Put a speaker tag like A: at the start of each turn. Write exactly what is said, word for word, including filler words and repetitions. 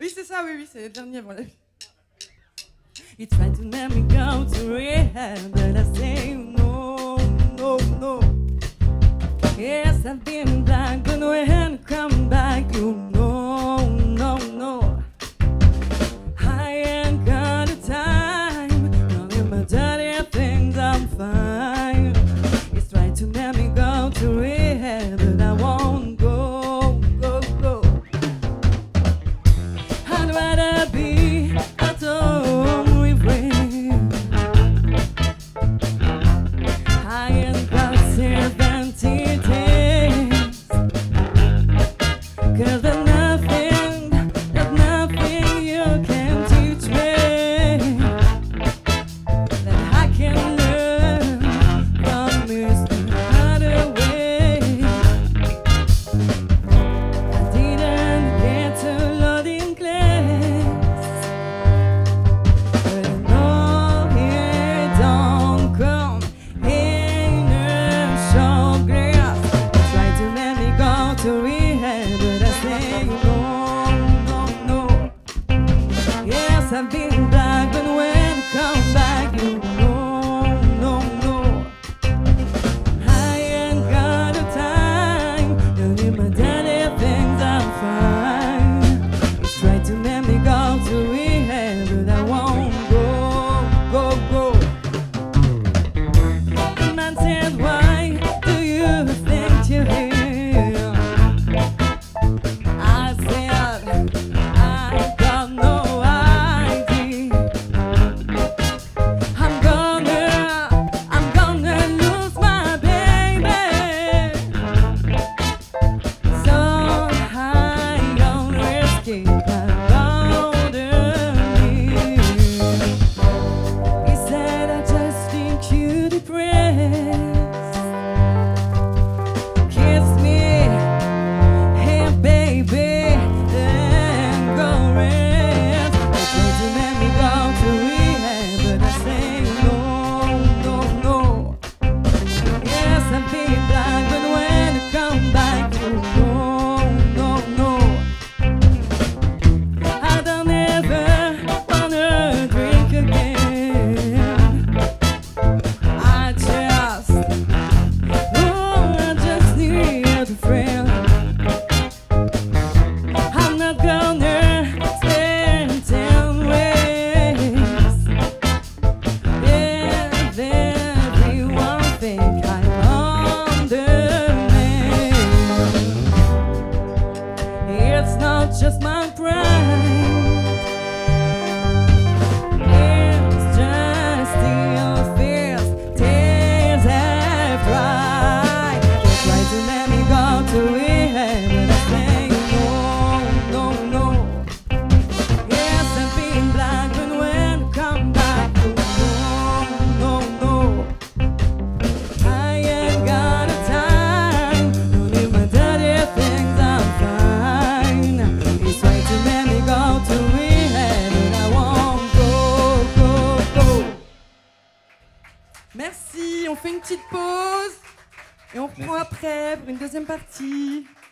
A: Oui, c'est ça, oui, oui, c'est le dernier avant la vie.
B: You tried to let me go to rehab, but I say no, no, no. Yes, I've been black, but when I come back, you know, no, no. I ain't got the time, running my dirty things, I'm fine. You tried to let me go to rehab, but I won't go, go, go. I'd rather be at home with rain. I ain't got seventy days, 'cause there's nothing, there's nothing you can teach me that I can learn from Mister Hathaway. I didn't get to loading class, but I know it don't come in a short grass. They try to let me go to rehab, but I say no, no, no. Yes, I've been black, but when I come back, you know, no, no. I ain't got the time, don't need my daddy thinks I'm fine. He's tried to let me go to rehab, but I won't go, go, go. The man said, why do you think you're here? I said, I got no idea. I'm gonna, I'm gonna lose my baby, so I don't escape around me. He said, I just think you depressed. Kiss me, hey baby, then go rest. They tried to let me go to rehab, but I say no, no, no. Yes, I've been blind, but when I come back, you no, no, no. I don't ever wanna drink again. I just, oh, I just need a friend. I'm not gonna spend ten ways. Yeah, everyone think I'm on the man. It's not just my pride, it's just the fierce tears I've cried. They try to let me go to rehab, but I say no, no, no. Yes, I've been black, but when I come back, you no, no, no. I ain't got the time, don't need my dirty things, I'm fine. He's trying to let me go to rehab, but I won't go, go, go.
A: Merci, on fait une petite pause et on reprend après pour une deuxième partie.